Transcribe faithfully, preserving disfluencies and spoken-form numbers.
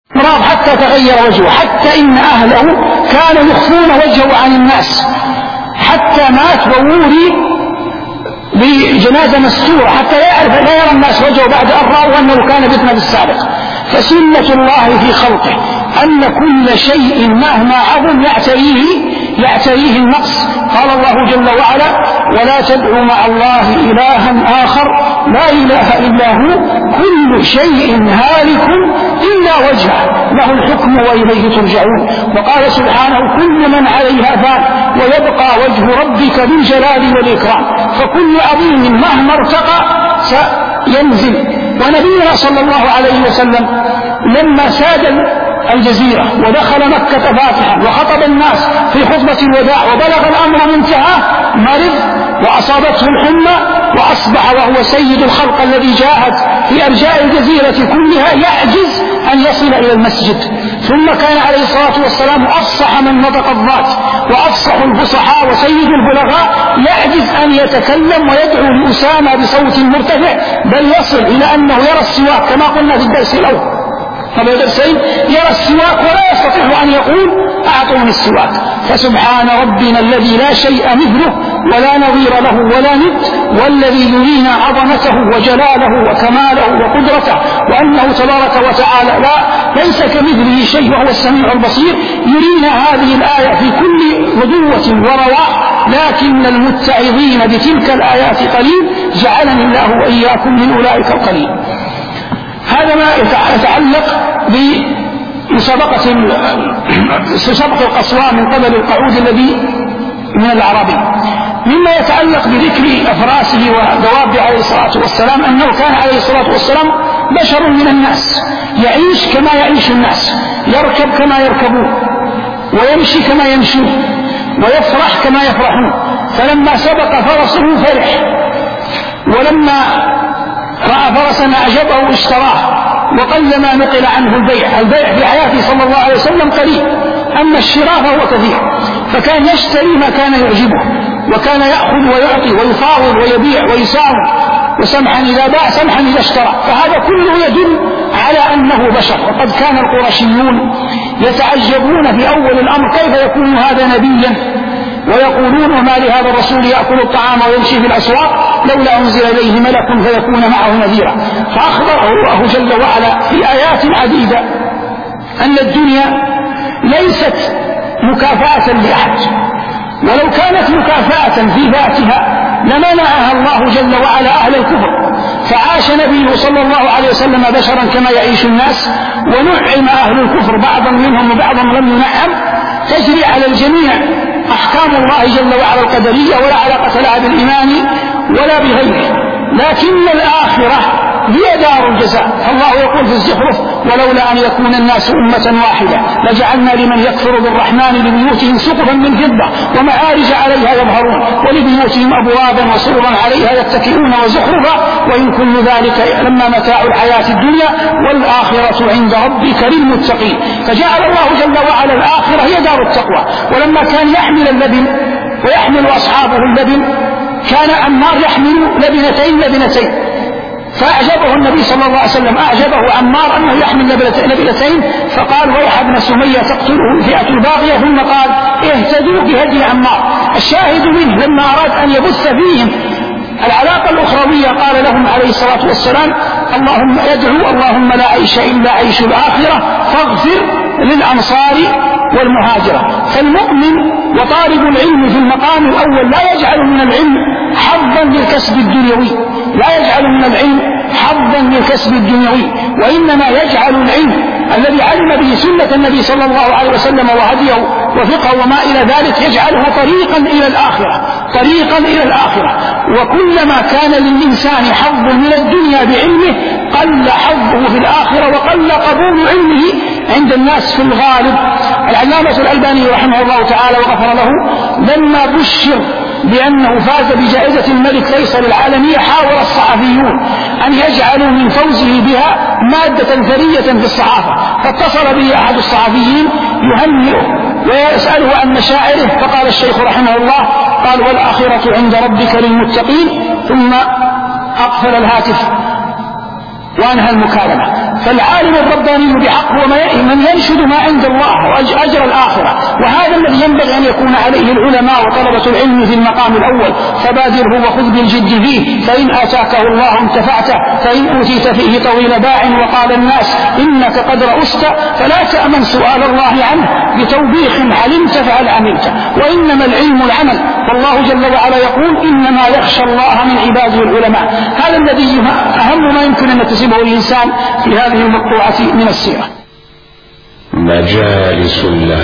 مرض حتى تغير وجهه، حتى إن أهله كانوا يخفون وجهه عن الناس، حتى مات ووري بجنازة مستورة حتى لا يعرف لا يرى الناس وجهه بعد أن رأوا أنه كان بابن بالسابق. فسنة الله في خلقه أن كل شيء مهما عظم يعتريه يعتريه النقص. قال الله جل وعلا: ولا تدعوا مع الله إلها آخر لا إله إلا هو كل شيء هالك إلا وجهه له الحكم وإليه ترجعون. وقال سبحانه: كل من عليها فان ويبقى وجه ربك ذو الجلال والإكرام. فكل عظيم مهما ارتقى سينزل. ونبينا صلى الله عليه وسلم لما ساد الجزيرة ودخل مكة فاتحا وخطب الناس في خطبة الوداع وبلغ الأمر منتهاه مرض وأصابته الحمى وأصبح وهو سيد الخلق الذي جاهد في أرجاء الجزيرة كلها يعجز أن يصل إلى المسجد. ثم كان عليه الصلاة والسلام أفصح من نطق الذات وأفصح الفصحاء وسيد البلغاء، يعجز أن يتكلم ويدعو لأسامة بصوت مرتفع، بل يصل إلى أنه يرى السواك كما قلنا في الدرس الأول قبل درسين، يرى السواك ولا يستطيع أن يقول: أعطوني السواك. فسبحان ربنا الذي لا شيء مثله ولا نظير له ولا ند، والذي يرينا عظمته وجلاله وكماله وقدرته، وأنه تبارك وتعالى لا ليس كمثله شيء وهو السميع البصير. يرينا هذه الآية في كل غدوة ورواح، لكن المتعظين بتلك الآيات قليل، جعلني الله وإياكم من أولئك القليل. هذا ما يتعلق بمسابقة مسابقة القصواء من قبل القعود الذي من الأعرابي. مما يتعلق بذكر أفراسه ودوابه عليه الصلاة والسلام أنه كان عليه الصلاة والسلام بشر من الناس، يعيش كما يعيش الناس، يركب كما يركبون، ويمشي كما يمشون، ويفرح كما يفرحون. فلما سبق فرسه فرح، ولما رأى فرسا أعجبه اشتراه، وقلما نقل عنه البيع. البيع في حياته صلى الله عليه وسلم قليل، أما الشراء فهو كثير، فكان يشتري ما كان يعجبه، وكان يأخذ ويعطي ويفاوض ويبيع ويساوم، وسمحا إذا باع سمحا إذا اشترى. فهذا كله يدل على أنه بشر. وقد كان القرشيون يتعجبون في أول الأمر كيف يكون هذا نبيا، ويقولون: ما لهذا الرسول يأكل الطعام ويمشي في الأسواق لولا أنزل إليه ملك فيكون معه نذيرا. فأخبره الله جل وعلا في آيات عديدة أن الدنيا ليست مكافأة لأحد، ولو كانت مكافأة في ذاتها لمنعها الله جل وعلا أهل الكفر. فعاش نبيه صلى الله عليه وسلم بشرا كما يعيش الناس، ونعم أهل الكفر بعضا منهم وبعضا لم ينعم. تجري على الجميع أحكام الله جل وعلا القدرية، ولا علاقة لها بالإيمان ولا بغيره. لكن الآخرة هي دار الجزاء. الله يقول في الزخرف: ولولا أن يكون الناس أمة واحدة لجعلنا لمن يكفر بالرحمن لبيوتهم سقفا من فضة ومعارج عليها يظهرون ولبيوتهم أبوابا وسررا عليها يتكئون وزخرفا وإن كل ذلك لما متاع الحياة الدنيا والآخرة عند ربك للمتقين. فجعل الله جل وعلا الآخرة هي دار التقوى. ولما كان يحمل اللبن ويحمل أصحابه اللبن، كان عمار يحمل لبنتين لبنتين، فأعجبه النبي صلى الله عليه وسلم، أعجبه عمار أنه يحمل لبنتين، فقال: ويح ابن سمية تقتله الفئة الباغية. ثم قال: اهتدوا بهدي عمار. الشاهد منه لما أراد أن يبث فيهم العلاقة الأخروية قال لهم عليه الصلاة والسلام: اللهم يدعو اللهم لا عيش إلا عيش الآخرة فاغفر للأنصار والمهاجرة. فالمؤمن وطالب العلم في المقام الأول لا يجعل من العلم حظا للكسب الدنيوي، لا يجعل من العلم حظا للكسب الدنيوي، وإنما يجعل العلم الذي علم به سنة النبي صلى الله عليه وسلم وهديه وفقه وما إلى ذلك، يجعله طريقا إلى الآخرة، طريقا إلى الآخرة. وكلما كان للإنسان حظ من الدنيا بعلمه قل حظه في الآخرة وقل قبول علمه عند الناس في الغالب. العلامة الألباني رحمه الله تعالى وغفر له لما بشر بأنه فاز بجائزة الملك فيصل العالمية، حاول الصحفيون أن يجعلوا من فوزه بها مادة ثرية في الصحافة، فاتصل به أحد الصحفيين يهنئه ويسأله عن مشاعره، فقال الشيخ رحمه الله: قال: والآخرة عند ربك للمتقين. ثم أقفل الهاتف وأنهى المكالمة. فالعالم الرباني بحق من ينشد ما عند الله وأجر الآخرة، وهذا الذي ينبغي أن يكون عليه العلماء وطلبة العلم في المقام الأول. فبادره وخذ بالجد فيه، فإن آتاكه الله انتفعت، فإن أوتيت فيه طويل باع وقال الناس إنك قد رأست، فلا تأمن سؤال الله عنه بتوبيخ علمت فهل عملت، وإنما العلم العمل. والله جل وعلا يقول إنما يخشى الله من عباده العلماء. هذا الذي أهم ما يمكن أن يكتسبه الإنسان في هذه المقطوعة من السيرة. مجالس